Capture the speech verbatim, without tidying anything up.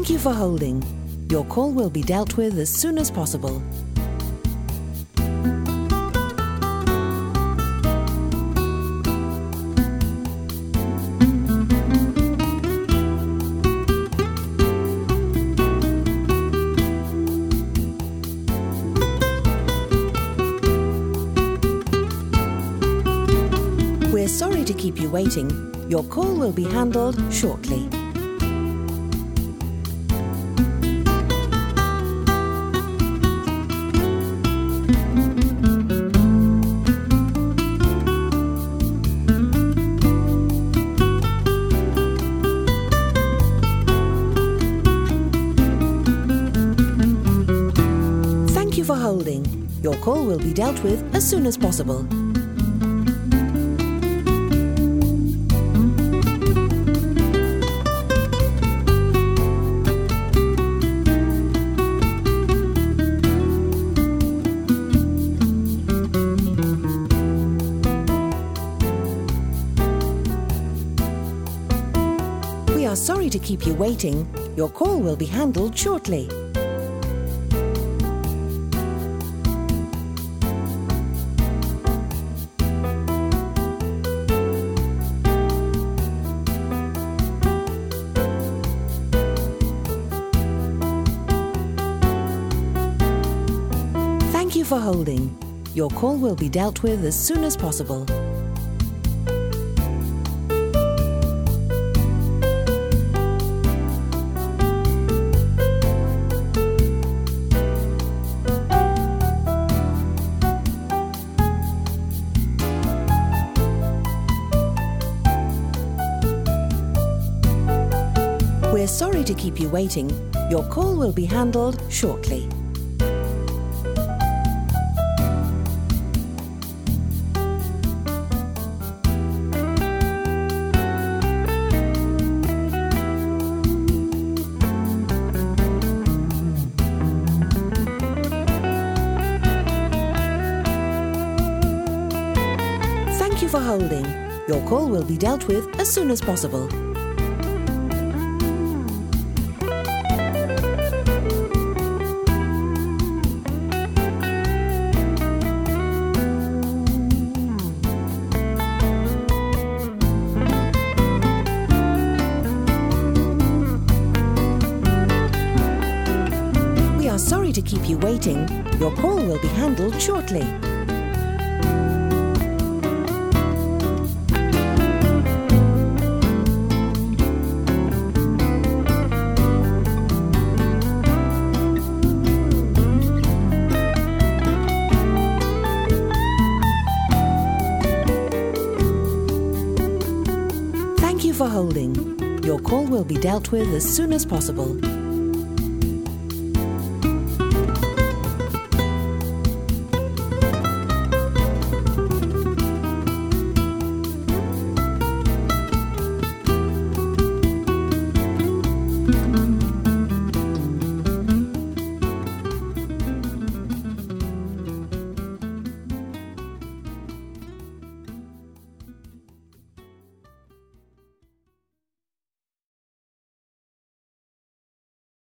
Thank you for holding. Your call will be dealt with as soon as possible. We're sorry to keep you waiting. Your call will be handled shortly. Thank you for holding. Your call will be dealt with as soon as possible. We are sorry to keep you waiting. Your call will be handled shortly. Thank you for holding. Your call will be dealt with as soon as possible. We're sorry to keep you waiting. Your call will be handled shortly. Thank you for holding. Your call will be dealt with as soon as possible. We are sorry to keep you waiting. Your call will be handled shortly. Thank you for holding. Your call will be dealt with as soon as possible.